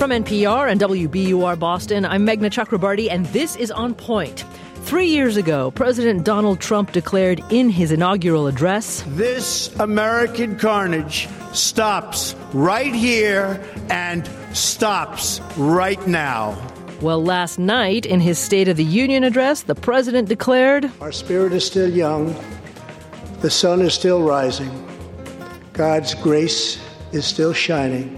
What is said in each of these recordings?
From NPR and WBUR Boston, I'm Meghna Chakrabarty, and this is On Point. 3 years ago, President Donald Trump declared in his inaugural address, "This American carnage stops right here and stops right now." Well, last night, in his State of the Union address, the president declared, "Our spirit is still young. The sun is still rising. God's grace is still shining.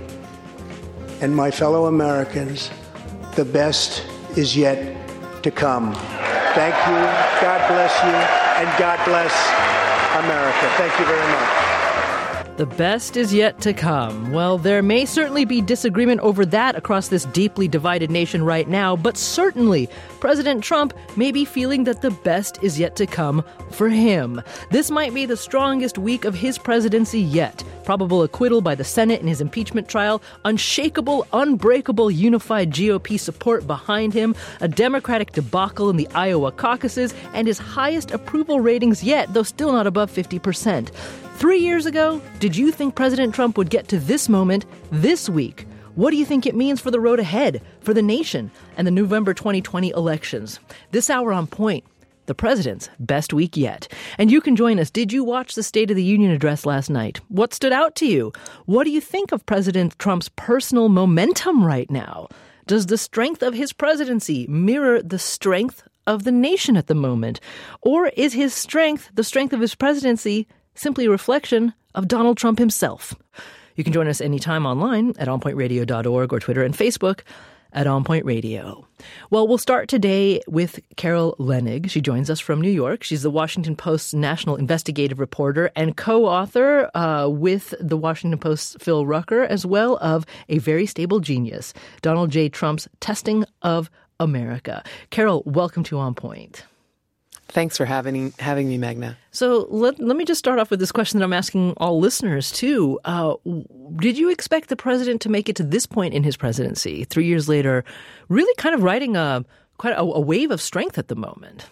And my fellow Americans, the best is yet to come." Thank you. God bless you. And God bless America. Thank you very much. The best is yet to come. Well, there may certainly be disagreement over that across this deeply divided nation right now, but certainly President Trump may be feeling that the best is yet to come for him. This might be the strongest week of his presidency yet. Probable acquittal by the Senate in his impeachment trial, unshakable, unbreakable, unified GOP support behind him, a Democratic debacle in the Iowa caucuses, and his highest approval ratings yet, though still not above 50%. 3 years ago, did you think President Trump would get to this moment this week? What do you think it means for the road ahead, for the nation, and the November 2020 elections? This hour on Point, the president's best week yet. And you can join us. Did you watch the State of the Union address last night? What stood out to you? What do you think of President Trump's personal momentum right now? Does the strength of his presidency mirror the strength of the nation at the moment? Or is his strength, the strength of his presidency, simply a reflection of Donald Trump himself? You can join us anytime online at onpointradio.org or Twitter and Facebook at On Point Radio. Well, we'll start today with Carol Leonnig. She joins us from New York. She's the Washington Post's national investigative reporter and co-author with the Washington Post's Phil Rucker, as well of A Very Stable Genius, Donald J. Trump's Testing of America. Carol, welcome to On Point. Thanks for having me, Meghna. So let me just start off with this question that I'm asking all listeners, too. Did you expect the president to make it to this point in his presidency, 3 years later, really kind of riding quite a wave of strength at the moment?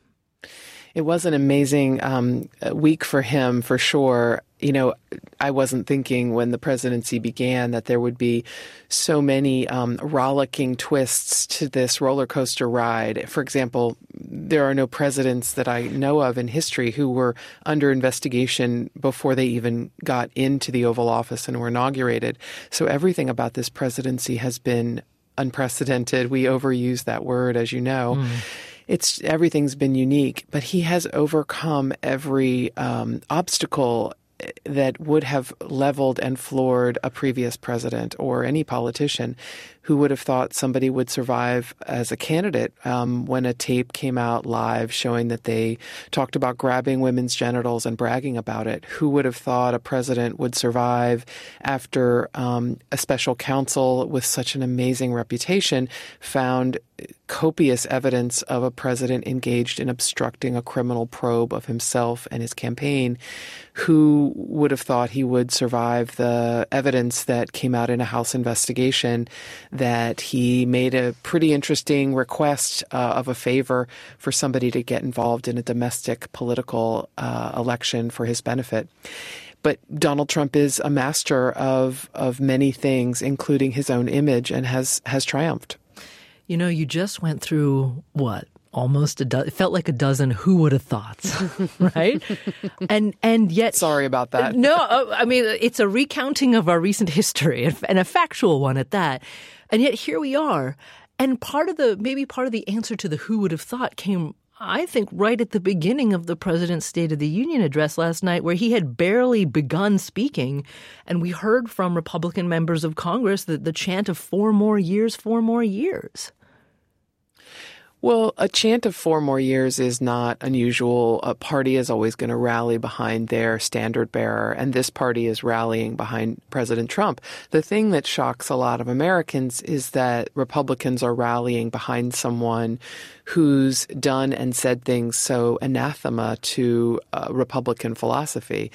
It was an amazing week for him, for sure. You know, I wasn't thinking when the presidency began that there would be so many rollicking twists to this roller coaster ride. For example, there are no presidents that I know of in history who were under investigation before they even got into the Oval Office and were inaugurated. So everything about this presidency has been unprecedented. We overuse that word, as you know. Everything's been unique, but he has overcome every obstacle that would have leveled and floored a previous president or any politician. Who would have thought somebody would survive as a candidate when a tape came out live showing that they talked about grabbing women's genitals and bragging about it? Who would have thought a president would survive after a special counsel with such an amazing reputation found copious evidence of a president engaged in obstructing a criminal probe of himself and his campaign? Who would have thought he would survive the evidence that came out in a House investigation that he made a pretty interesting request of a favor for somebody to get involved in a domestic political election for his benefit? But Donald Trump is a master of many things, including his own image, and has triumphed. You know, you just went through what? Almost a dozen. It felt like a dozen who would have thoughts, right? And yet... Sorry about that. No, I mean, it's a recounting of our recent history and a factual one at that. And yet here we are. And maybe part of the answer to the who would have thought came, I think, right at the beginning of the president's State of the Union address last night, where he had barely begun speaking. And we heard from Republican members of Congress the chant of 4 more years, 4 more years. Well, a chant of 4 more years is not unusual. A party is always going to rally behind their standard bearer, and this party is rallying behind President Trump. The thing that shocks a lot of Americans is that Republicans are rallying behind someone who's done and said things so anathema to Republican philosophy.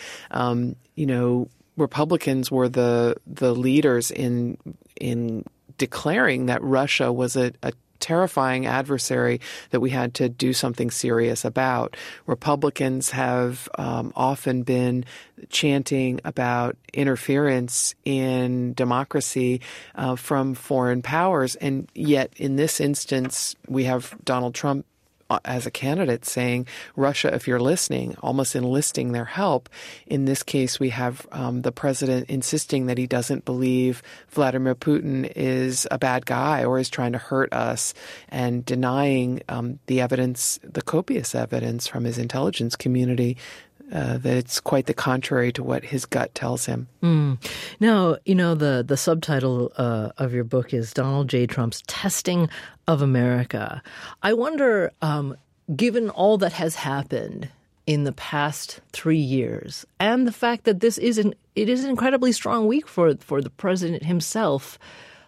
Republicans were the leaders in declaring that Russia was a terrifying adversary that we had to do something serious about. Republicans have often been chanting about interference in democracy from foreign powers, and yet in this instance we have Donald Trump as a candidate saying, Russia, if you're listening, almost enlisting their help. In this case, we have the president insisting that he doesn't believe Vladimir Putin is a bad guy or is trying to hurt us, and denying the evidence, the copious evidence from his intelligence community that it's quite the contrary to what his gut tells him. Now, the subtitle of your book is Donald J. Trump's Testing of America. I wonder, given all that has happened in the past 3 years, and the fact that it is an incredibly strong week for the president himself,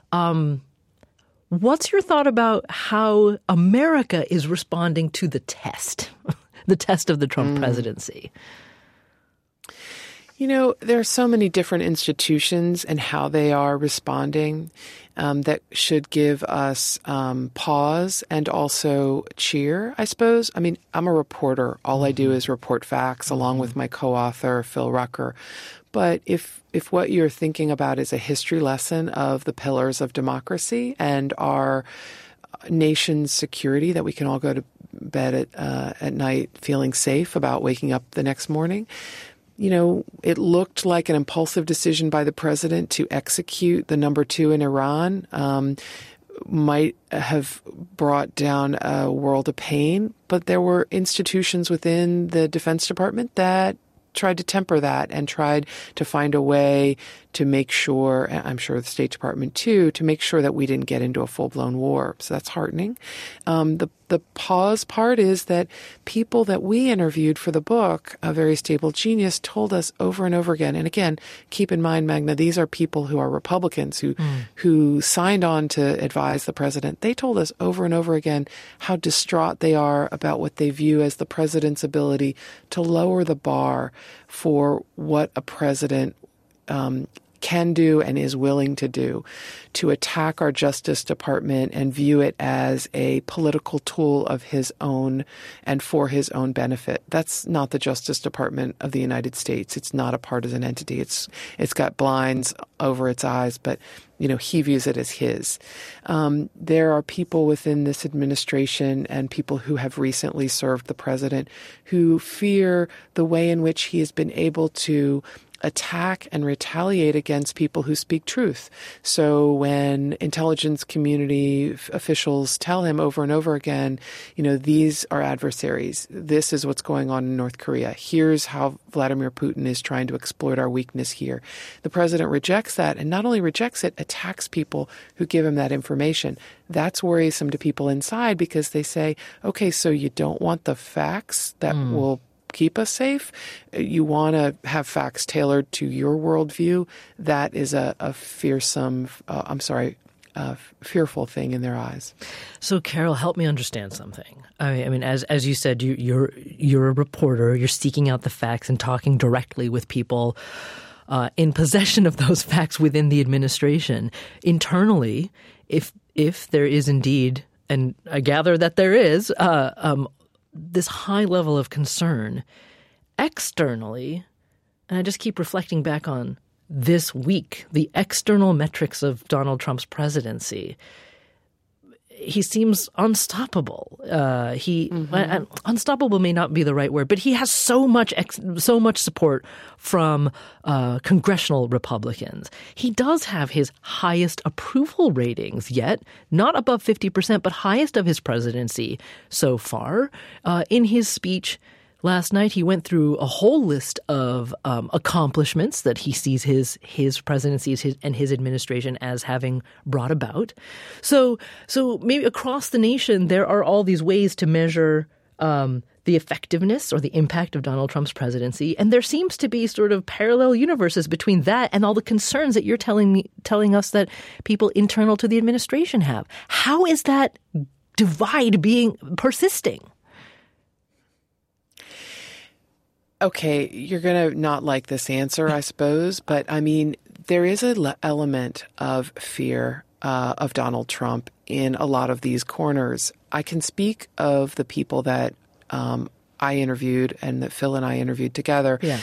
what's your thought about how America is responding to the test? The test of the Trump presidency? There are so many different institutions and how they are responding that should give us pause and also cheer, I suppose. I mean, I'm a reporter. All I do is report facts along with my co-author, Phil Rucker. But if what you're thinking about is a history lesson of the pillars of democracy and our nation's security, that we can all go to bed at night feeling safe about waking up the next morning, it looked like an impulsive decision by the president to execute the number 2 in Iran might have brought down a world of pain. But there were institutions within the Defense Department that tried to temper that and tried to find a way to make sure, and I'm sure the State Department too, to make sure that we didn't get into a full-blown war. So that's heartening. The pause part is that people that we interviewed for the book, A Very Stable Genius, told us over and over again. And again, keep in mind, Magna, these are people who are Republicans who signed on to advise the president. They told us over and over again how distraught they are about what they view as the president's ability to lower the bar for what a president can do and is willing to do, to attack our Justice Department and view it as a political tool of his own and for his own benefit. That's not the Justice Department of the United States. It's not a partisan entity. It's got blinds over its eyes, but he views it as his. There are people within this administration and people who have recently served the president who fear the way in which he has been able to attack and retaliate against people who speak truth. So when intelligence community officials tell him over and over again, these are adversaries. This is what's going on in North Korea. Here's how Vladimir Putin is trying to exploit our weakness here. The president rejects that, and not only rejects it, attacks people who give him that information. That's worrisome to people inside because they say, okay, so you don't want the facts that will keep us safe. You want to have facts tailored to your worldview. That is a fearsome, fearful thing in their eyes. So, Carol, help me understand something. I mean, as you said, you're a reporter. You're seeking out the facts and talking directly with people in possession of those facts within the administration. Internally, if there is indeed, and I gather that there is, this high level of concern externally, and I just keep reflecting back on this week, the external metrics of Donald Trump's presidency. He seems unstoppable. Unstoppable may not be the right word, but he has so much support from congressional Republicans. He does have his highest approval ratings yet, not above 50%, but highest of his presidency so far. In his speech last night, he went through a whole list of accomplishments that he sees his presidency and his administration as having brought about. So maybe across the nation, there are all these ways to measure the effectiveness or the impact of Donald Trump's presidency. And there seems to be sort of parallel universes between that and all the concerns that you're telling us that people internal to the administration have. How is that divide persisting? Okay, you're going to not like this answer, I suppose, but I mean, there is an element of fear of Donald Trump in a lot of these corners. I can speak of the people that I interviewed and that Phil and I interviewed together. Yeah.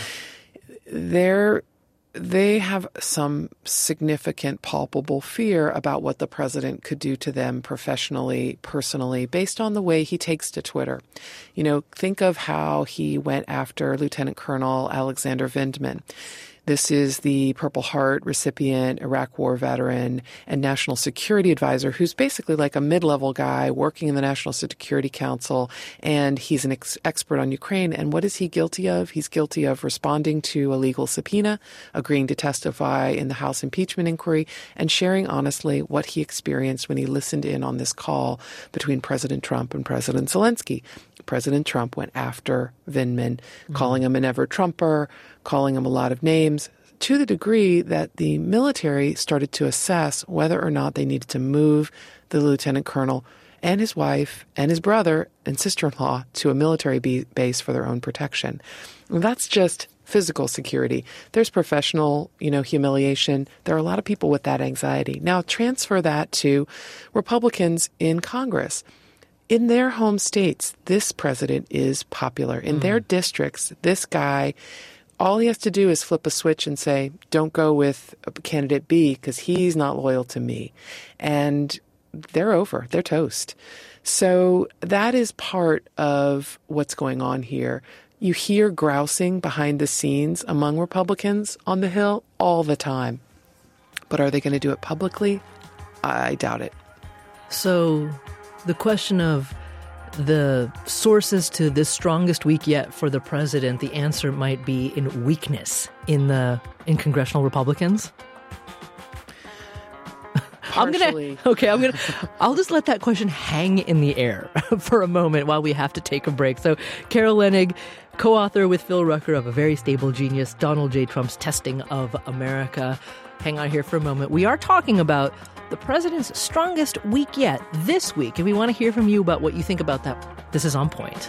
They have some significant, palpable fear about what the president could do to them professionally, personally, based on the way he takes to Twitter. You know, think of how he went after Lieutenant Colonel Alexander Vindman. This is the Purple Heart recipient, Iraq War veteran, and national security advisor who's basically like a mid-level guy working in the National Security Council, and he's an expert on Ukraine. And what is he guilty of? He's guilty of responding to a legal subpoena, agreeing to testify in the House impeachment inquiry, and sharing honestly what he experienced when he listened in on this call between President Trump and President Zelensky. President Trump went after Vindman, calling him an ever-Trumper, calling him a lot of names, to the degree that the military started to assess whether or not they needed to move the lieutenant colonel and his wife and his brother and sister-in-law to a military base for their own protection. And that's just physical security. There's professional, humiliation. There are a lot of people with that anxiety. Now transfer that to Republicans in Congress. In their home states, this president is popular. In their districts, this guy, all he has to do is flip a switch and say, don't go with candidate B because he's not loyal to me. And they're over. They're toast. So that is part of what's going on here. You hear grousing behind the scenes among Republicans on the Hill all the time. But are they going to do it publicly? I doubt it. So the question of the sources to this strongest week yet for the president, the answer might be in weakness in congressional Republicans. Partially. I'll just let that question hang in the air for a moment while we have to take a break. So Carol Leonnig, co-author with Phil Rucker of A Very Stable Genius, Donald J. Trump's Testing of America. Hang on here for a moment. We are talking about the president's strongest week yet this week, and we want to hear from you about what you think about that. This is On Point.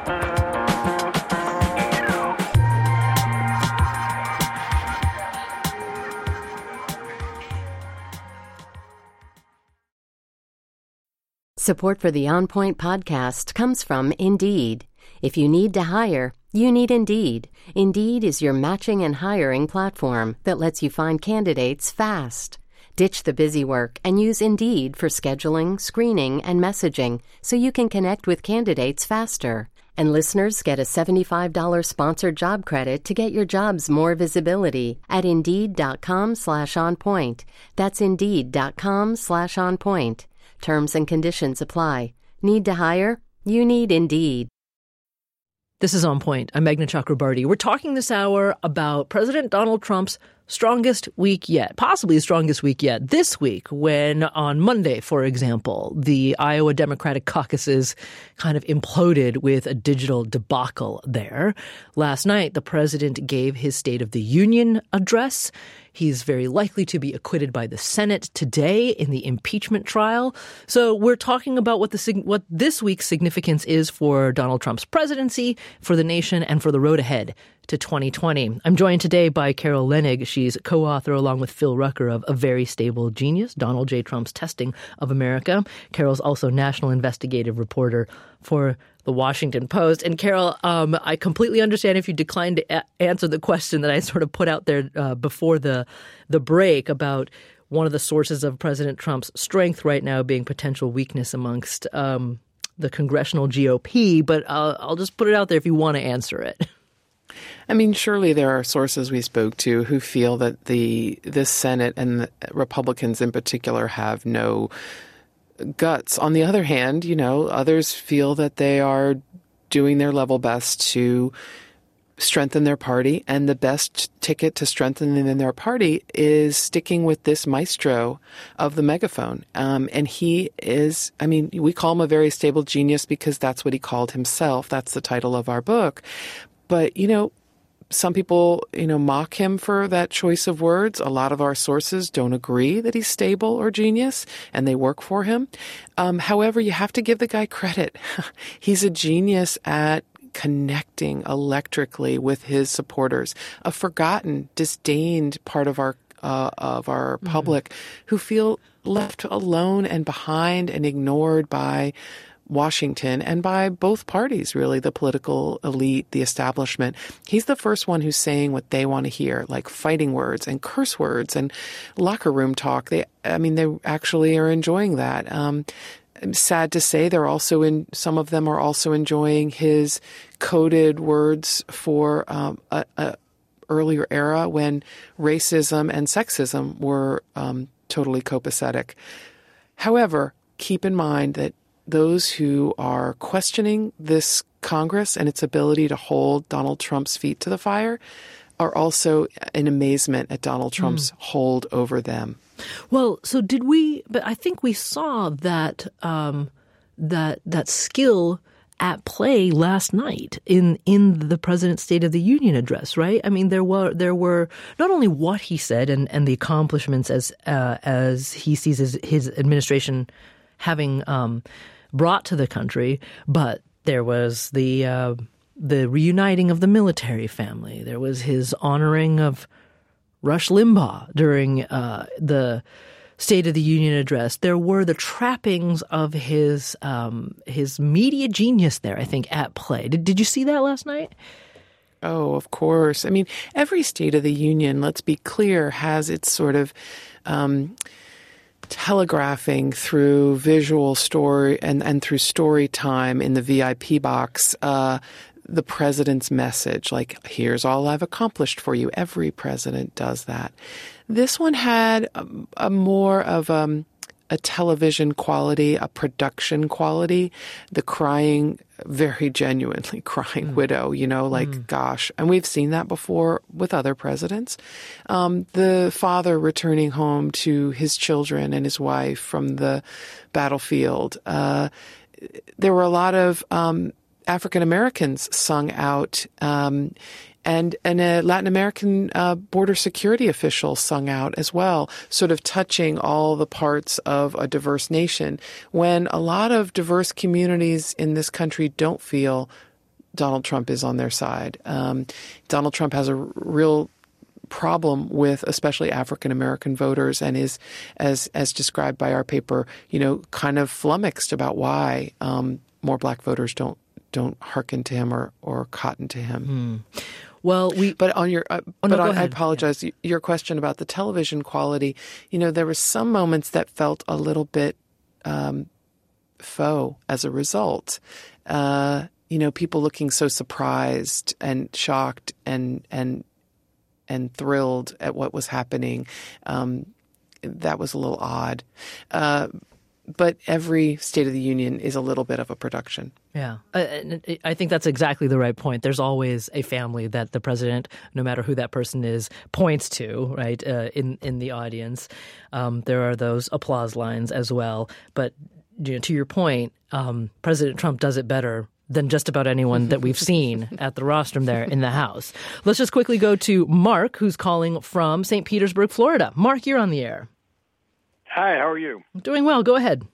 Support for the On Point podcast comes from Indeed. If you need to hire, you need Indeed. Indeed is your matching and hiring platform that lets you find candidates fast. Ditch the busy work and use Indeed for scheduling, screening, and messaging so you can connect with candidates faster. And listeners get a $75 sponsored job credit to get your jobs more visibility at Indeed.com/onpoint. That's Indeed.com/onpoint. Terms and conditions apply. Need to hire? You need Indeed. This is On Point. I'm Meghna Chakrabarti. We're talking this hour about President Donald Trump's strongest week yet, possibly strongest week yet. This week, when on Monday, for example, the Iowa Democratic caucuses kind of imploded with a digital debacle there. Last night, the president gave his State of the Union address. He's very likely to be acquitted by the Senate today in the impeachment trial. So we're talking about what this week's significance is for Donald Trump's presidency, for the nation, and for the road ahead to 2020. I'm joined today by Carol Leonnig. She's co-author along with Phil Rucker of A Very Stable Genius, Donald J. Trump's Testing of America. Carol's also national investigative reporter for The Washington Post. And Carol, I completely understand if you declined to answer the question that I sort of put out there before the break about one of the sources of President Trump's strength right now being potential weakness amongst the congressional GOP. But I'll just put it out there if you want to answer it. I mean, surely there are sources we spoke to who feel that this Senate and the Republicans in particular have no guts. On the other hand, others feel that they are doing their level best to strengthen their party, and the best ticket to strengthening their party is sticking with this maestro of the megaphone. And he is, we call him a very stable genius because that's what he called himself. That's the title of our book. But, some people, mock him for that choice of words. A lot of our sources don't agree that he's stable or genius, and they work for him. However, you have to give the guy credit. He's a genius at connecting electrically with his supporters, a forgotten, disdained part of our of our public who feel left alone and behind and ignored by Washington and by both parties, really, the political elite, the establishment. He's the first one who's saying what they want to hear, like fighting words and curse words and locker room talk. They actually are enjoying that. Sad to say, some of them are also enjoying his coded words for a earlier era when racism and sexism were totally copacetic. However, keep in mind that those who are questioning this Congress and its ability to hold Donald Trump's feet to the fire are also in amazement at Donald Trump's hold over them. Well, so did we? But I think we saw that that skill at play last night in the President's State of the Union address, right? I mean, there were not only what he said and the accomplishments as he sees his administration having brought to the country, but there was the reuniting of the military family. There was his honoring of Rush Limbaugh during the State of the Union address. There were the trappings of his media genius there, I think, at play. Did you see that last night? Oh, of course. I mean, every State of the Union, let's be clear, has its sort of telegraphing through visual story and through story time in the VIP box, the president's message, like, here's all I've accomplished for you. Every president does that. This one had a more of a television quality, a production quality, the crying, very genuinely crying widow, gosh. And we've seen that before with other presidents. The father returning home to his children and his wife from the battlefield. There were a lot of African Americans sung out, and a Latin American border security official sung out as well, sort of touching all the parts of a diverse nation. When a lot of diverse communities in this country don't feel Donald Trump is on their side. Donald Trump has a real problem with especially African American voters and is, as described by our paper, kind of flummoxed about why more black voters don't hearken to him or cotton to him. Well, I apologize. Yeah. Your question about the television quality, there were some moments that felt a little bit faux as a result. People looking so surprised and shocked and thrilled at what was happening. That was a little odd. But every State of the Union is a little bit of a production. Yeah. I think that's exactly the right point. There's always a family that the president, no matter who that person is, points to, right, in the audience. There are those applause lines as well. But to your point, President Trump does it better than just about anyone that we've seen at the rostrum there in the House. Let's just quickly go to Mark, who's calling from St. Petersburg, Florida. Mark, you're on the air. Hi, how are you? I'm doing well. Go ahead.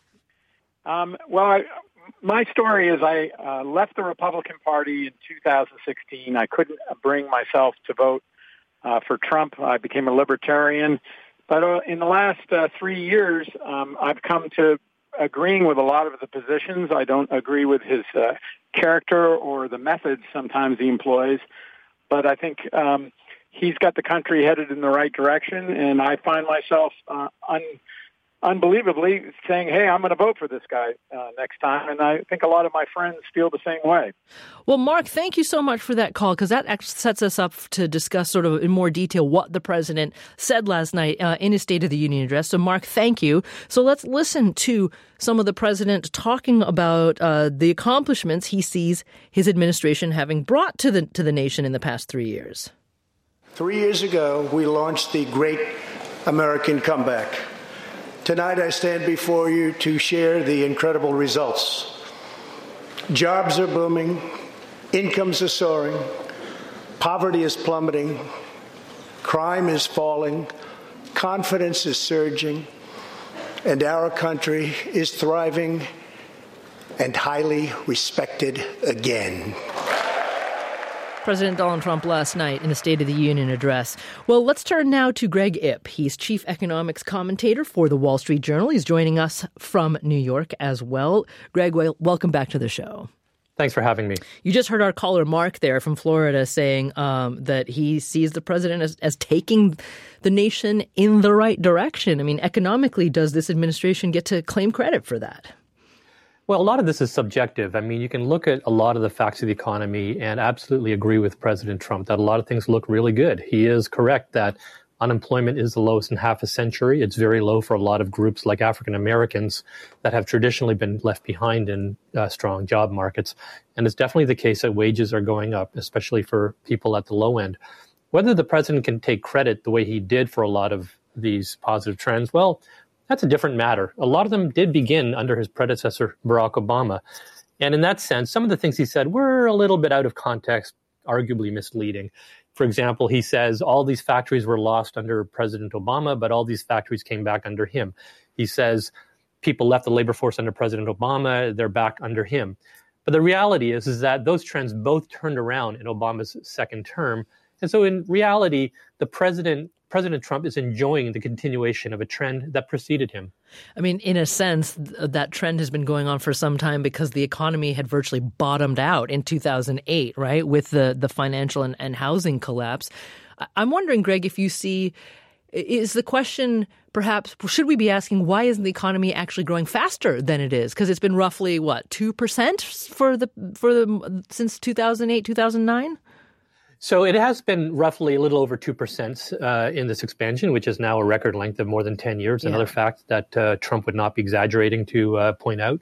My story is I left the Republican Party in 2016. I couldn't bring myself to vote for Trump. I became a libertarian. But in the last 3 years, I've come to agreeing with a lot of the positions. I don't agree with his character or the methods sometimes he employs. But I think he's got the country headed in the right direction, and I find myself unbelievably saying, hey, I'm going to vote for this guy next time, and I think a lot of my friends feel the same way. Well, Mark, thank you so much for that call, because that actually sets us up to discuss sort of in more detail what the president said last night in his State of the Union address. So, Mark, thank you. So let's listen to some of the president talking about the accomplishments he sees his administration having brought to the nation in the past 3 years. 3 years ago, we launched the Great American Comeback. Tonight, I stand before you to share the incredible results. Jobs are booming, incomes are soaring, poverty is plummeting, crime is falling, confidence is surging, and our country is thriving and highly respected again. President Donald Trump last night in the State of the Union address. Well, let's turn now to Greg Ip. He's chief economics commentator for the Wall Street Journal. He's joining us from New York as well. Greg, welcome back to the show. Thanks for having me. You just heard our caller Mark there from Florida saying that he sees the president as taking the nation in the right direction. I mean, economically, does this administration get to claim credit for that? Well, a lot of this is subjective. I mean, you can look at a lot of the facts of the economy and absolutely agree with President Trump that a lot of things look really good. He is correct that unemployment is the lowest in half a century. It's very low for a lot of groups like African Americans that have traditionally been left behind in strong job markets. And it's definitely the case that wages are going up, especially for people at the low end. Whether the president can take credit the way he did for a lot of these positive trends, well, that's a different matter. A lot of them did begin under his predecessor, Barack Obama. And in that sense, some of the things he said were a little bit out of context, arguably misleading. For example, he says all these factories were lost under President Obama, but all these factories came back under him. He says people left the labor force under President Obama, they're back under him. But the reality is that those trends both turned around in Obama's second term. And so in reality, President Trump is enjoying the continuation of a trend that preceded him. I mean, in a sense, that trend has been going on for some time because the economy had virtually bottomed out in 2008, right, with the financial and housing collapse. I'm wondering, Greg, if you see, is the question perhaps, should we be asking why isn't the economy actually growing faster than it is? Because it's been roughly, 2% since 2008, 2009? So it has been roughly a little over 2% in this expansion, which is now a record length of more than 10 years. Yeah. Another fact that Trump would not be exaggerating to point out.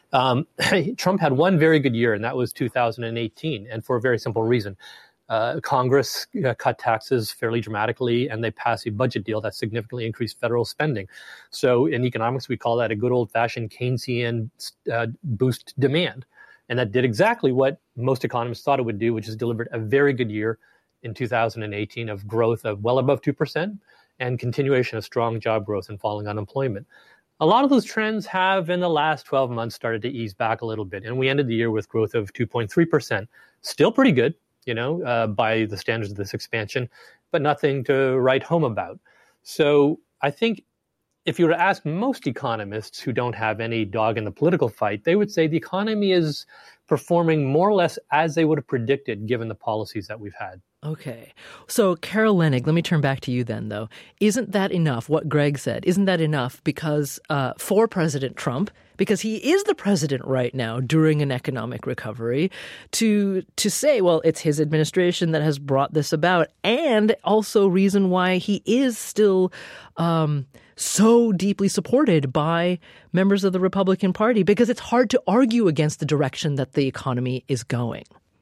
Trump had one very good year, and that was 2018, and for a very simple reason. Congress cut taxes fairly dramatically, and they passed a budget deal that significantly increased federal spending. So in economics, we call that a good old-fashioned Keynesian boost demand. And that did exactly what most economists thought it would do, which is delivered a very good year in 2018 of growth of well above 2% and continuation of strong job growth and falling unemployment. A lot of those trends have, in the last 12 months, started to ease back a little bit. And we ended the year with growth of 2.3%. Still pretty good, by the standards of this expansion, but nothing to write home about. So I think if you were to ask most economists who don't have any dog in the political fight, they would say the economy is performing more or less as they would have predicted given the policies that we've had. Okay. So, Carol Leonnig, let me turn back to you then, though. Isn't that enough, what Greg said? Isn't that enough because for President Trump, because he is the president right now during an economic recovery, to say, well, it's his administration that has brought this about, and also reason why he is still so deeply supported by members of the Republican Party, because it's hard to argue against the direction that the economy is going.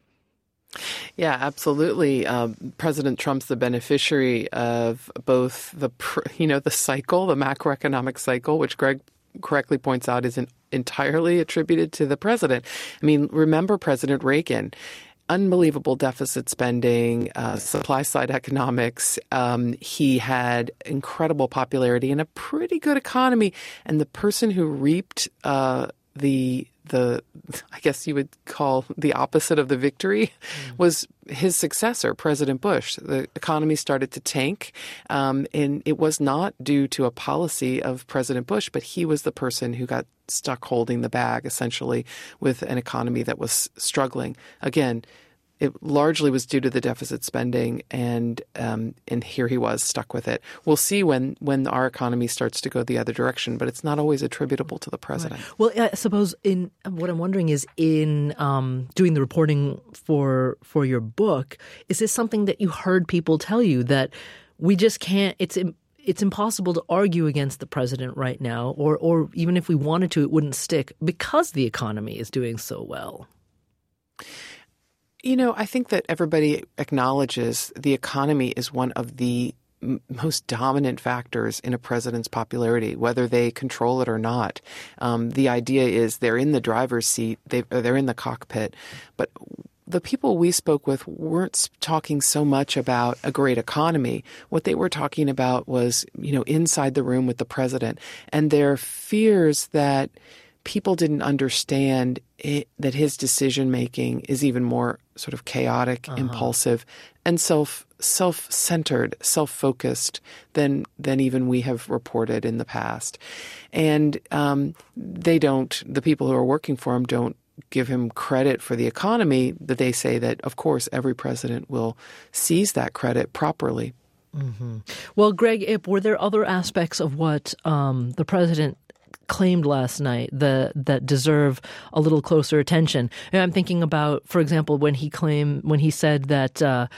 Yeah, absolutely. President Trump's the beneficiary of both the cycle, the macroeconomic cycle, which Greg correctly points out isn't entirely attributed to the president. I mean, remember President Reagan. Unbelievable deficit spending, supply-side economics. He had incredible popularity and a pretty good economy. And the person who reaped the I guess you would call the opposite of the victory was his successor, President Bush. The economy started to tank, and it was not due to a policy of President Bush, but he was the person who got stuck holding the bag, essentially, with an economy that was struggling. Again, it largely was due to the deficit spending, and here he was stuck with it. We'll see when our economy starts to go the other direction, but it's not always attributable to the president. Right. Well, I suppose what I'm wondering is in doing the reporting for your book, is this something that you heard people tell you that we just can't? It's impossible to argue against the president right now, or even if we wanted to, it wouldn't stick because the economy is doing so well. I think that everybody acknowledges the economy is one of the most dominant factors in a president's popularity, whether they control it or not. The idea is they're in the driver's seat, they're in the cockpit, but the people we spoke with weren't talking so much about a great economy. What they were talking about was, inside the room with the president and their fears that people didn't understand that his decision-making is even more sort of chaotic, impulsive, and self-centered, self-focused than even we have reported in the past. And the people who are working for him don't give him credit for the economy, that they say that, of course, every president will seize that credit properly. Mm-hmm. Well, Greg Ip, were there other aspects of what the president claimed last night that deserve a little closer attention? And I'm thinking about, for example, when he said that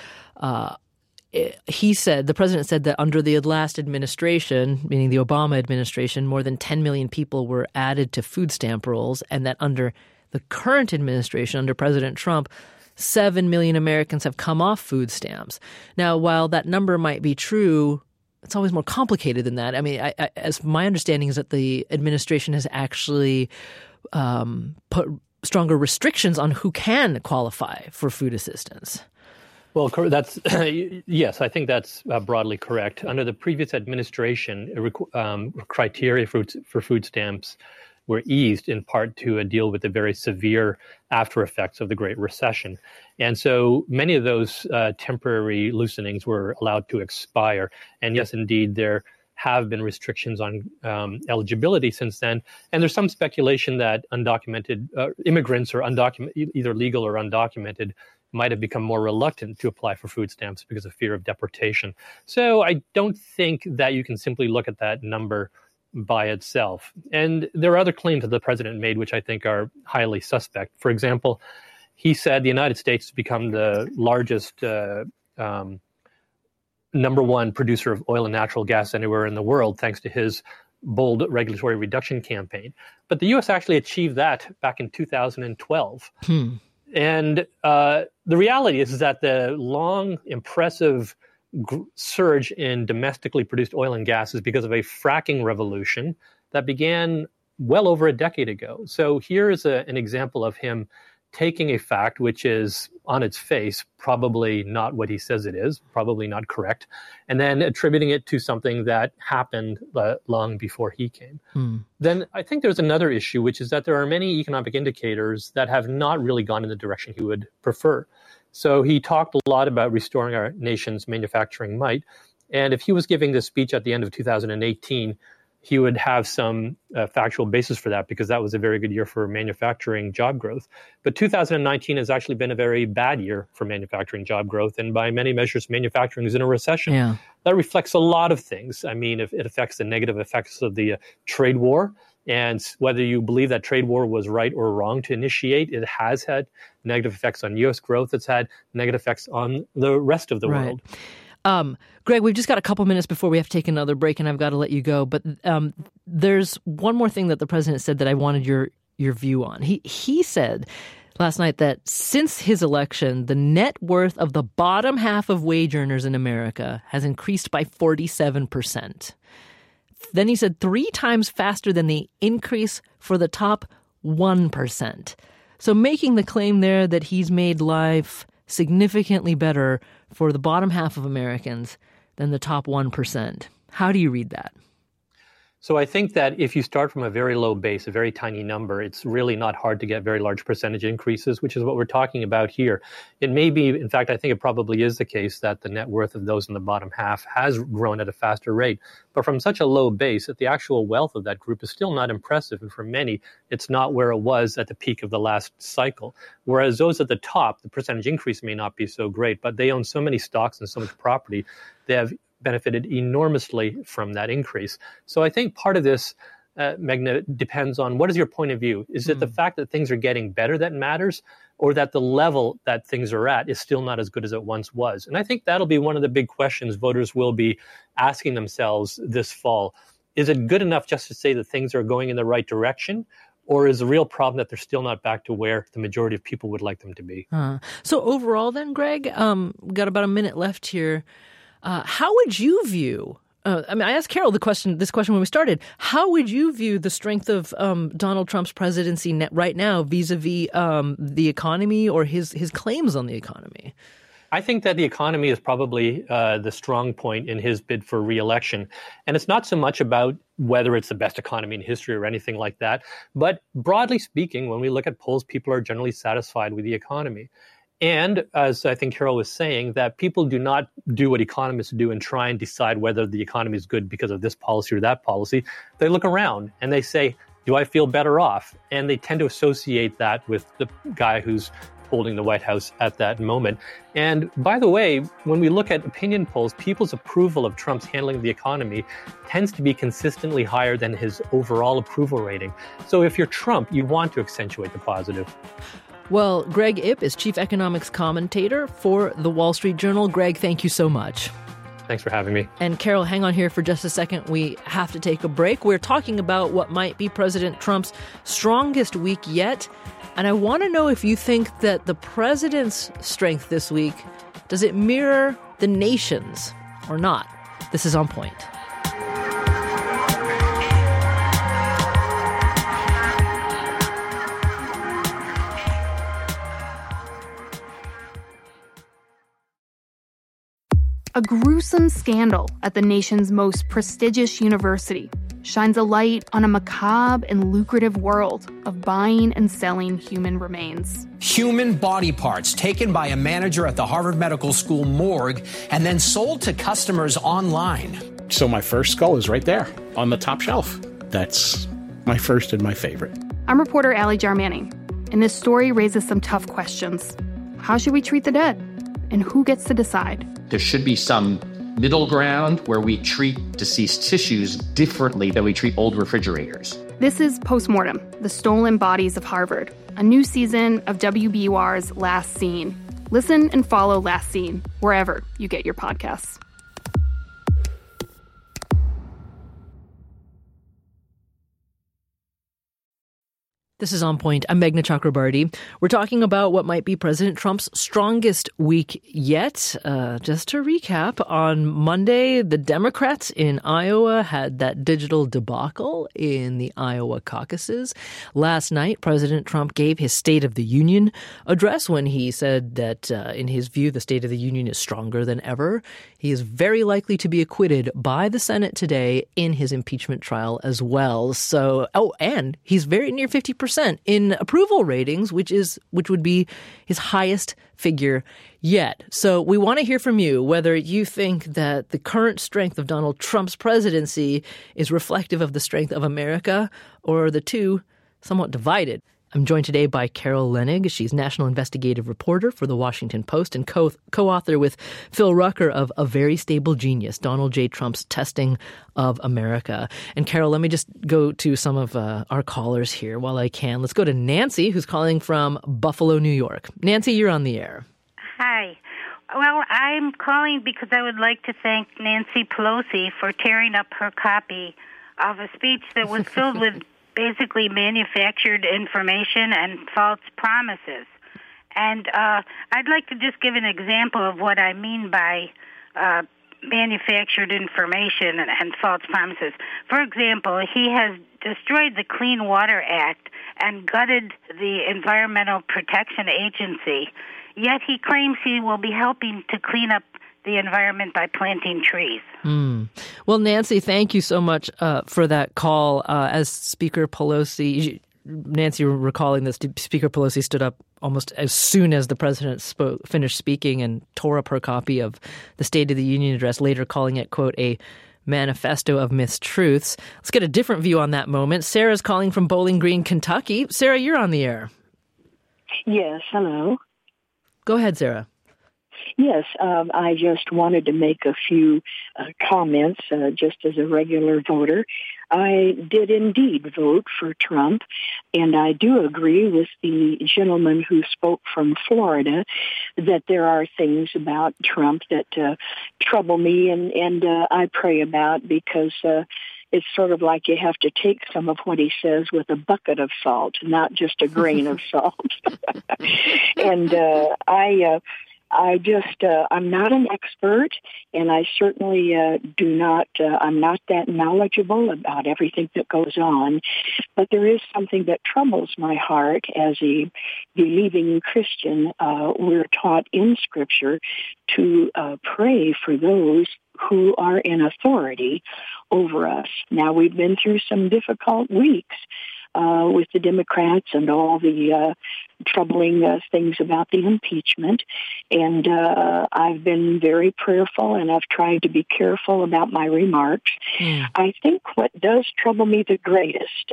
the president said that under the last administration, meaning the Obama administration, more than 10 million people were added to food stamp rolls, and that under the current administration, under President Trump, 7 million Americans have come off food stamps. Now, while that number might be true, it's always more complicated than that. I mean, as my understanding is that the administration has actually put stronger restrictions on who can qualify for food assistance. Well, that's yes, I think that's broadly correct. Under the previous administration, criteria for food stamps were eased in part to deal with the very severe after effects of the Great Recession. And so many of those temporary loosenings were allowed to expire. And yes, indeed, there have been restrictions on eligibility since then. And there's some speculation that undocumented immigrants or either legal or undocumented might have become more reluctant to apply for food stamps because of fear of deportation. So I don't think that you can simply look at that number by itself. And there are other claims that the president made which I think are highly suspect. For example, he said the United States has become the largest number one producer of oil and natural gas anywhere in the world, thanks to his bold regulatory reduction campaign. But the U.S. actually achieved that back in 2012. And the reality is that the long, impressive surge in domestically produced oil and gas is because of a fracking revolution that began well over a decade ago. So here's an example of him taking a fact which is on its face probably not what he says it is, probably not correct, and then attributing it to something that happened long before he came. Then I think there's another issue, which is that there are many economic indicators that have not really gone in the direction he would prefer. So he talked a lot about restoring our nation's manufacturing might. And if he was giving this speech at the end of 2018, he would have some factual basis for that, because that was a very good year for manufacturing job growth. But 2019 has actually been a very bad year for manufacturing job growth. And by many measures, manufacturing is in a recession. Yeah. That reflects a lot of things. I mean, it affects the negative effects of the trade war. And whether you believe that trade war was right or wrong to initiate, it has had negative effects on U.S. growth. It's had negative effects on the rest of the world. Greg, we've just got a couple minutes before we have to take another break, and I've got to let you go. But there's one more thing that the president said that I wanted your view on. He said last night that since his election, the net worth of the bottom half of wage earners in America has increased by 47%. Then he said 3 times faster than the increase for the top 1%. So making the claim there that he's made life significantly better for the bottom half of Americans than the top 1%. How do you read that? So I think that if you start from a very low base, a very tiny number, it's really not hard to get very large percentage increases, which is what we're talking about here. It may be, in fact, I think it probably is the case that the net worth of those in the bottom half has grown at a faster rate. But from such a low base, that the actual wealth of that group is still not impressive. And for many, it's not where it was at the peak of the last cycle. Whereas those at the top, the percentage increase may not be so great, but they own so many stocks and so much property, they have benefited enormously from that increase. So I think part of this, Meghna, depends on what is your point of view. Is it the fact that things are getting better that matters, or that the level that things are at is still not as good as it once was? And I think that'll be one of the big questions voters will be asking themselves this fall. Is it good enough just to say that things are going in the right direction? Or is the real problem that they're still not back to where the majority of people would like them to be? So overall then, Greg, we've got about a minute left here. How would you view, I asked Carol this question when we started, how would you view the strength of Donald Trump's presidency right now vis-a-vis the economy or his claims on the economy? I think that the economy is probably the strong point in his bid for re-election. And it's not so much about whether it's the best economy in history or anything like that. But broadly speaking, when we look at polls, people are generally satisfied with the economy. And as I think Carol was saying, that people do not do what economists do and try and decide whether the economy is good because of this policy or that policy. They look around and they say, do I feel better off? And they tend to associate that with the guy who's holding the White House at that moment. And by the way, when we look at opinion polls, people's approval of Trump's handling the economy tends to be consistently higher than his overall approval rating. So if you're Trump, you want to accentuate the positive. Well, Greg Ip is chief economics commentator for The Wall Street Journal. Greg, thank you so much. Thanks for having me. And Carol, hang on here for just a second. We have to take a break. We're talking about what might be President Trump's strongest week yet. And I want to know if you think that the president's strength this week, does it mirror the nation's or not? This is On Point. A gruesome scandal at the nation's most prestigious university shines a light on a macabre and lucrative world of buying and selling human remains. Human body parts taken by a manager at the Harvard Medical School morgue and then sold to customers online. So my first skull is right there on the top shelf. That's my first and my favorite. I'm reporter Allie Jarmanning, and this story raises some tough questions. How should we treat the dead? And who gets to decide? There should be some middle ground where we treat deceased tissues differently than we treat old refrigerators. This is Postmortem, The Stolen Bodies of Harvard, a new season of WBUR's Last Scene. Listen and follow Last Scene wherever you get your podcasts. This is On Point. I'm Meghna Chakrabarti. We're talking about what might be President Trump's strongest week yet. Just to recap, on Monday, the Democrats in Iowa had that digital debacle in the Iowa caucuses. Last night, President Trump gave his State of the Union address when he said that, in his view, the State of the Union is stronger than ever. He is very likely to be acquitted by the Senate today in his impeachment trial as well. So, and he's very near 50% in approval ratings, which would be his highest figure yet. So we want to hear from you whether you think that the current strength of Donald Trump's presidency is reflective of the strength of America, or are the two somewhat divided. I'm joined today by Carol Leonnig. She's national investigative reporter for The Washington Post and co-author with Phil Rucker of A Very Stable Genius, Donald J. Trump's Testing of America. And Carol, let me just go to some of our callers here while I can. Let's go to Nancy, who's calling from Buffalo, New York. Nancy, you're on the air. Hi. Well, I'm calling because I would like to thank Nancy Pelosi for tearing up her copy of a speech that was filled with basically manufactured information and false promises. And I'd like to just give an example of what I mean by manufactured information and false promises. For example, he has destroyed the Clean Water Act and gutted the Environmental Protection Agency, yet he claims he will be helping to clean up the environment by planting trees. Well, Nancy, thank you so much for that call. As Speaker Pelosi, Nancy, recalling this, Speaker Pelosi stood up almost as soon as the president finished speaking and tore up her copy of the State of the Union address, later calling it, quote, a manifesto of mistruths. Let's get a different view on that moment. Sarah's calling from Bowling Green, Kentucky. Sarah, you're on the air. Yes, hello. Go ahead, Sarah. Yes, I just wanted to make a few comments just as a regular voter. I did indeed vote for Trump, and I do agree with the gentleman who spoke from Florida that there are things about Trump that trouble me and I pray about because it's sort of like you have to take some of what he says with a bucket of salt, not just a grain of salt. And I'm not an expert, and I certainly I'm not that knowledgeable about everything that goes on, but there is something that troubles my heart as a believing Christian. We're taught in Scripture to pray for those who are in authority over us. Now, we've been through some difficult weeks with the Democrats and all the troubling things about the impeachment. And I've been very prayerful, and I've tried to be careful about my remarks. I think what does trouble me the greatest,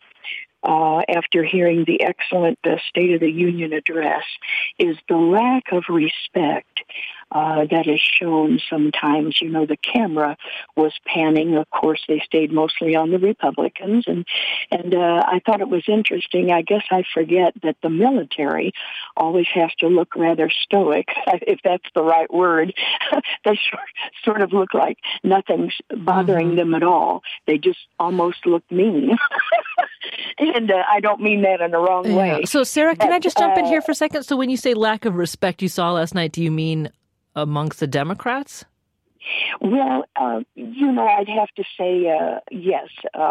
after hearing the excellent State of the Union address, is the lack of respect that is shown sometimes. You know, the camera was panning. Of course, they stayed mostly on the Republicans. And I thought it was interesting. I guess I forget that the military always has to look rather stoic, if that's the right word. They sort of look like nothing's bothering them at all. They just almost look mean. And I don't mean that in the wrong way. So, Sarah, can I just jump in here for a second? So when you say lack of respect you saw last night, do you mean amongst the Democrats? Well, I'd have to say yes.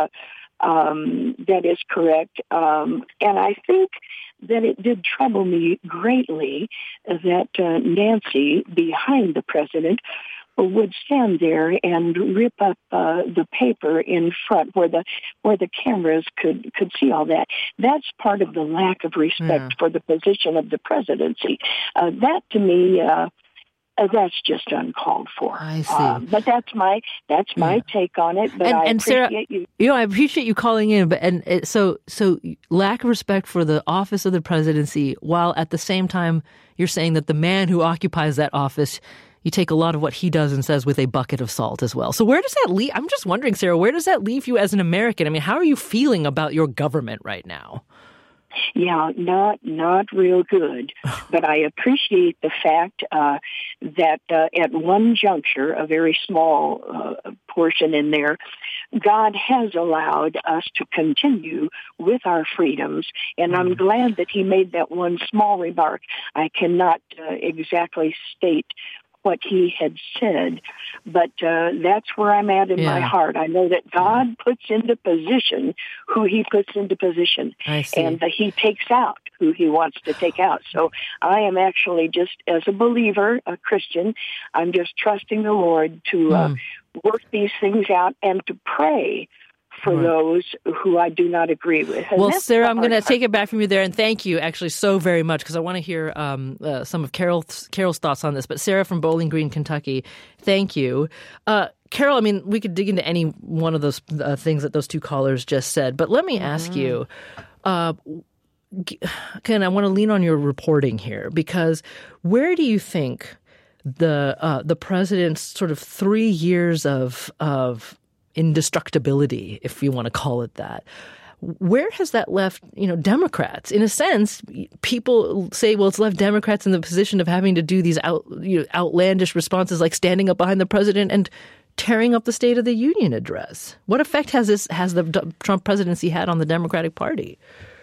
That is correct. And I think that it did trouble me greatly that Nancy, behind the president, would stand there and rip up the paper in front where the cameras could see all that. That's part of the lack of respect for the position of the presidency. That to me, that's just uncalled for. I see. But that's my take on it. But I appreciate Sarah, you. I appreciate you calling in. But so lack of respect for the office of the presidency, while at the same time you're saying that the man who occupies that office, you take a lot of what he does and says with a bucket of salt as well. So where does that leave? I'm just wondering, Sarah, where does that leave you as an American? I mean, how are you feeling about your government right now? Yeah, not real good. But I appreciate the fact that at one juncture, a very small portion in there, God has allowed us to continue with our freedoms. And I'm glad that he made that one small remark. I cannot exactly state what he had said, but that's where I'm at in my heart. I know that God puts into position who he puts into position, and he takes out who he wants to take out. So I am actually just, as a believer, a Christian, I'm just trusting the Lord to work these things out and to pray for those who I do not agree with. And well, Sarah, I'm going to take it back from you there, and thank you actually so very much, because I want to hear some of Carol's thoughts on this. But Sarah from Bowling Green, Kentucky, thank you. Carol, I mean, we could dig into any one of those things that those two callers just said, but let me ask you, Ken, I want to lean on your reporting here, because where do you think the president's sort of 3 years of indestructibility, if you want to call it that, where has that left, Democrats? In a sense, people say, well, it's left Democrats in the position of having to do these outlandish responses like standing up behind the president and tearing up the State of the Union address. What effect has the Trump presidency had on the Democratic Party?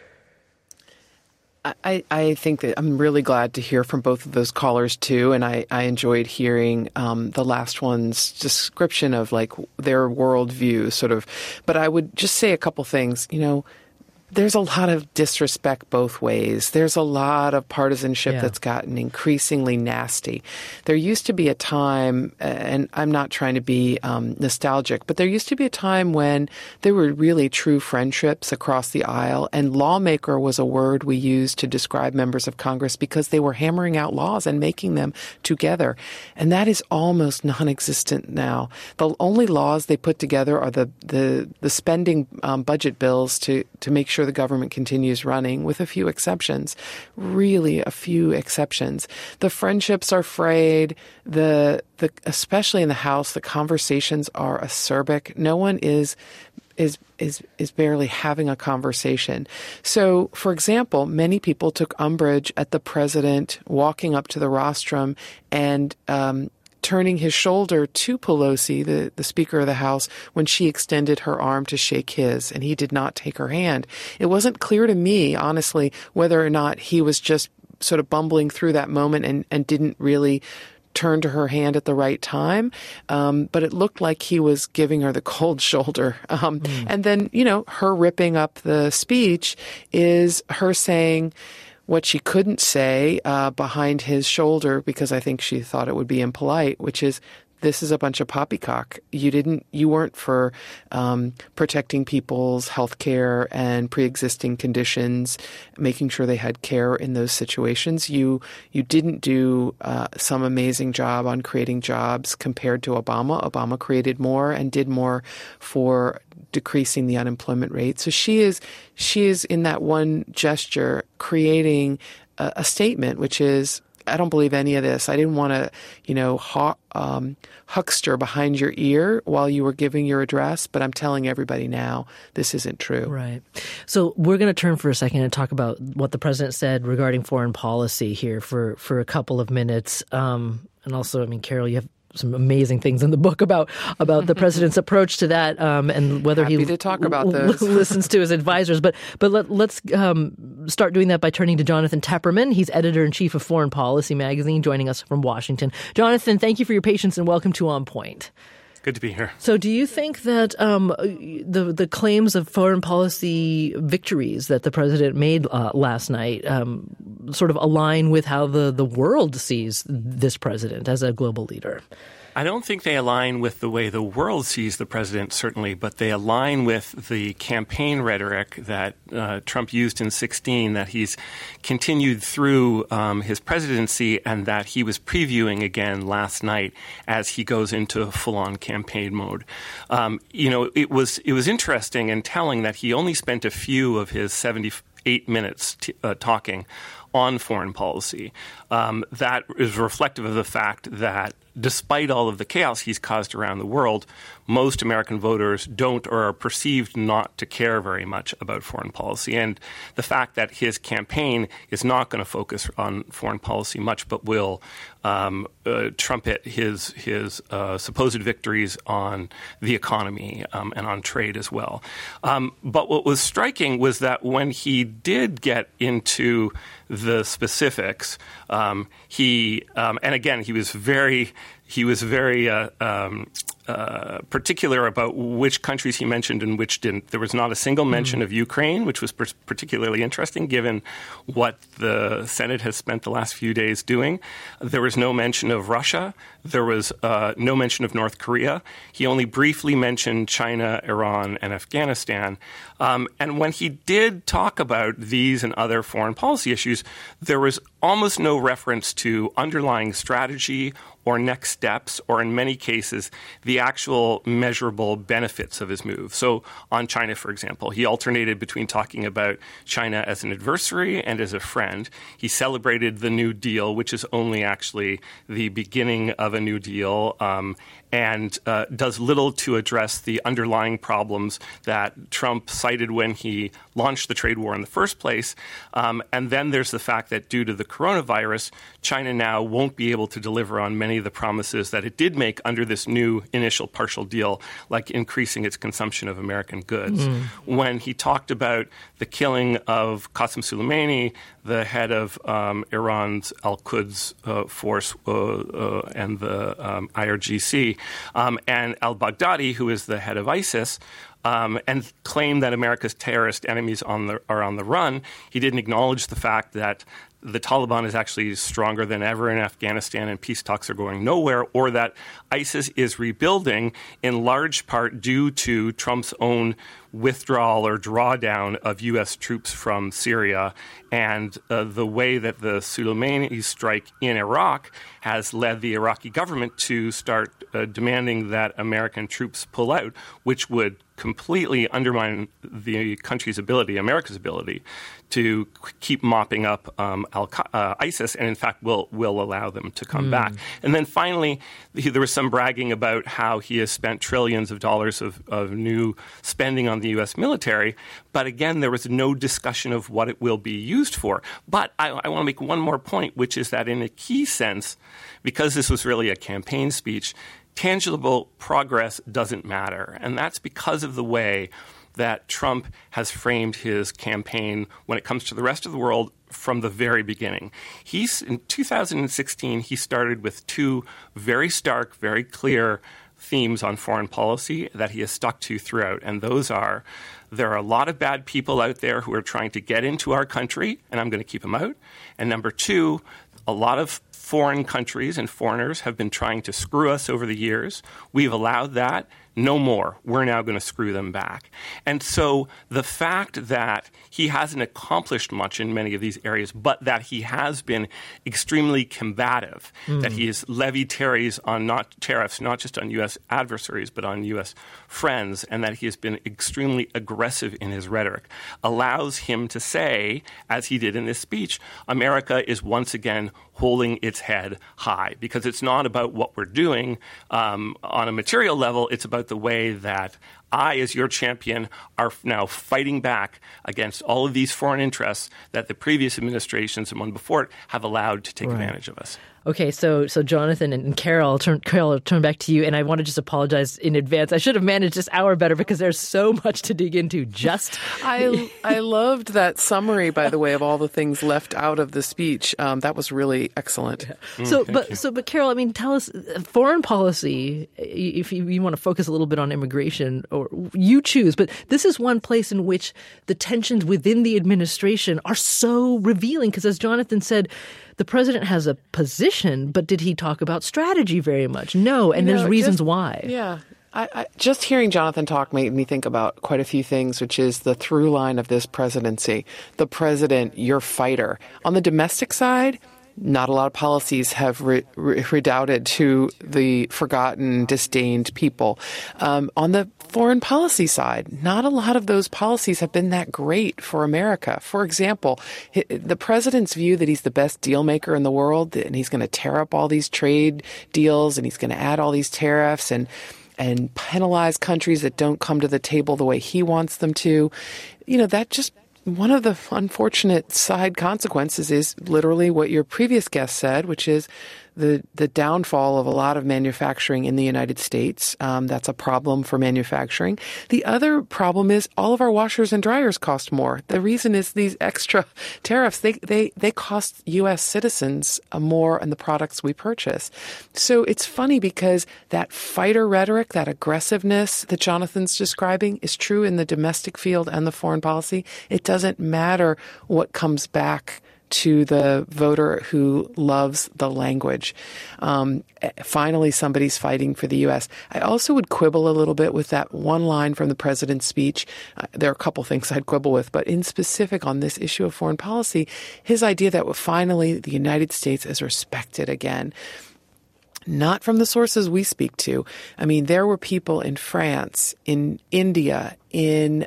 I think that I'm really glad to hear from both of those callers, too. And I enjoyed hearing the last one's description of like their worldview sort of. But I would just say a couple things. There's a lot of disrespect both ways. There's a lot of partisanship that's gotten increasingly nasty. There used to be a time, and I'm not trying to be nostalgic, but there used to be a time when there were really true friendships across the aisle, and lawmaker was a word we used to describe members of Congress because they were hammering out laws and making them together. And that is almost non-existent now. The only laws they put together are the spending budget bills to make sure the government continues running, with a few exceptions, really a few exceptions. The friendships are frayed. Especially in the House, the conversations are acerbic. No one is barely having a conversation. So, for example, many people took umbrage at the president walking up to the rostrum and turning his shoulder to Pelosi, the Speaker of the House, when she extended her arm to shake his, and he did not take her hand. It wasn't clear to me, honestly, whether or not he was just sort of bumbling through that moment and didn't really turn to her hand at the right time. But it looked like he was giving her the cold shoulder. And then, her ripping up the speech is her saying what she couldn't say behind his shoulder, because I think she thought it would be impolite, which is, this is a bunch of poppycock. You weren't for protecting people's health care and pre-existing conditions, making sure they had care in those situations. You didn't do some amazing job on creating jobs compared to Obama. Obama created more and did more for decreasing the unemployment rate. So she is in that one gesture creating a statement, which is, I don't believe any of this. I didn't want to, huckster behind your ear while you were giving your address, but I'm telling everybody now this isn't true. Right. So we're going to turn for a second and talk about what the president said regarding foreign policy here for a couple of minutes. And also, Carol, you have some amazing things in the book about the president's approach to that, and whether Happy to talk about those. Listens to his advisors. But let's start doing that by turning to Jonathan Tepperman. He's editor-in-chief of Foreign Policy magazine, joining us from Washington. Jonathan, thank you for your patience and welcome to On Point. Good to be here. So do you think that the claims of foreign policy victories that the president made last night sort of align with how the world sees this president as a global leader? I don't think they align with the way the world sees the president, certainly, but they align with the campaign rhetoric that Trump used in 2016, that he's continued through his presidency, and that he was previewing again last night as he goes into full-on campaign mode. It was interesting and telling that he only spent a few of his 78 minutes talking on foreign policy. That is reflective of the fact that despite all of the chaos he's caused around the world, most American voters don't or are perceived not to care very much about foreign policy. And the fact that his campaign is not going to focus on foreign policy much, but will trumpet his supposed victories on the economy and on trade as well. But what was striking was that when he did get into the specifics, and again, he was very particular about which countries he mentioned and which didn't. There was not a single mention of Ukraine, which was particularly interesting given what the Senate has spent the last few days doing. There was no mention of Russia. There was no mention of North Korea. He only briefly mentioned China, Iran, and Afghanistan. And when he did talk about these and other foreign policy issues, there was almost no reference to underlying strategy or next steps, or in many cases, the actual measurable benefits of his move. So on China, for example, he alternated between talking about China as an adversary and as a friend. He celebrated the New Deal, which is only actually the beginning of a New Deal, and does little to address the underlying problems that Trump cited when he launched the trade war in the first place. And then there's the fact that due to the coronavirus, China now won't be able to deliver on many of the promises that it did make under this new initial partial deal, like increasing its consumption of American goods. When he talked about the killing of Qasem Soleimani, the head of Iran's Al-Quds force and the IRGC, and al-Baghdadi, who is the head of ISIS, and claimed that America's terrorist enemies are on the run, he didn't acknowledge the fact that the Taliban is actually stronger than ever in Afghanistan and peace talks are going nowhere, or that ISIS is rebuilding in large part due to Trump's own withdrawal or drawdown of U.S. troops from Syria, and the way that the Soleimani strike in Iraq has led the Iraqi government to start demanding that American troops pull out, which would completely undermine the country's ability, America's ability, to keep mopping up ISIS, and in fact will allow them to come back. And then finally, there was some bragging about how he has spent trillions of dollars of new spending on the U.S. military, but again, there was no discussion of what it will be used for. But I want to make one more point, which is that in a key sense, because this was really a campaign speech, tangible progress doesn't matter. And that's because of the way that Trump has framed his campaign when it comes to the rest of the world from the very beginning. In 2016, he started with two very stark, very clear themes on foreign policy that he has stuck to throughout. And those are, there are a lot of bad people out there who are trying to get into our country, and I'm going to keep them out. And number two, a lot of foreign countries and foreigners have been trying to screw us over the years. We've allowed that. No more. We're now going to screw them back. And so the fact that he hasn't accomplished much in many of these areas, but that he has been extremely combative, that he has levied tariffs not just on U.S. adversaries, but on U.S. friends, and that he has been extremely aggressive in his rhetoric, allows him to say, as he did in this speech, America is once again holding its head high, because it's not about what we're doing on a material level. It's about the way that I, as your champion, are now fighting back against all of these foreign interests that the previous administrations and one before it have allowed to take advantage of us. Okay, so Jonathan and Carol, I'll turn back to you, and I want to just apologize in advance. I should have managed this hour better because there's so much to dig into. I loved that summary, by the way, of all the things left out of the speech. That was really excellent. But Carol, I mean, tell us, foreign policy, if you want to focus a little bit on immigration, or you choose, but this is one place in which the tensions within the administration are so revealing, because as Jonathan said, the president has a position, but did he talk about strategy very much? No, and there's reasons why. Yeah. I just hearing Jonathan talk made me think about quite a few things, which is the through line of this presidency. The president, your fighter. On the domestic side, not a lot of policies have redoubted to the forgotten, disdained people. On the foreign policy side, not a lot of those policies have been that great for America. For example, the president's view that he's the best deal maker in the world, and he's going to tear up all these trade deals, and he's going to add all these tariffs and penalize countries that don't come to the table the way he wants them to. That just one of the unfortunate side consequences is literally what your previous guest said, which is the downfall of a lot of manufacturing in the United States. That's a problem for manufacturing. The other problem is all of our washers and dryers cost more. The reason is these extra tariffs. They cost U.S. citizens more on the products we purchase. So it's funny because that fighter rhetoric, that aggressiveness that Jonathan's describing is true in the domestic field and the foreign policy. It doesn't matter what comes back to the voter who loves the language. Finally, somebody's fighting for the U.S. I also would quibble a little bit with that one line from the president's speech. There are a couple things I'd quibble with, but in specific on this issue of foreign policy, his idea that finally the United States is respected again. Not from the sources we speak to. I mean, there were people in France, in India, in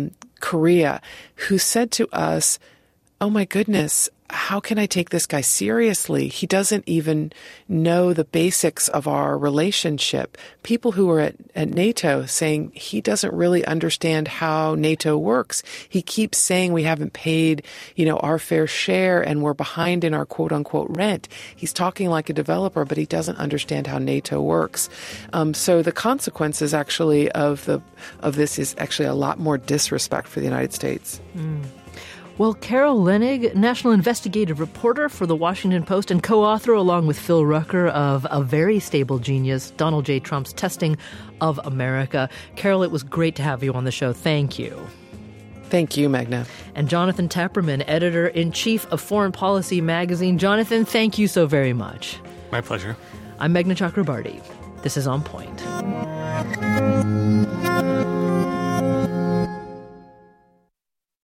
Korea, who said to us, oh my goodness, how can I take this guy seriously? He doesn't even know the basics of our relationship. People who are at NATO saying he doesn't really understand how NATO works. He keeps saying we haven't paid, our fair share and we're behind in our quote unquote rent. He's talking like a developer, but he doesn't understand how NATO works. So the consequences actually of this is actually a lot more disrespect for the United States. Well, Carol Leonnig, national investigative reporter for The Washington Post and co-author, along with Phil Rucker, of A Very Stable Genius, Donald J. Trump's Testing of America. Carol, it was great to have you on the show. Thank you. Thank you, Meghna. And Jonathan Tapperman, editor-in-chief of Foreign Policy magazine. Jonathan, thank you so very much. My pleasure. I'm Meghna Chakrabarty. This is On Point.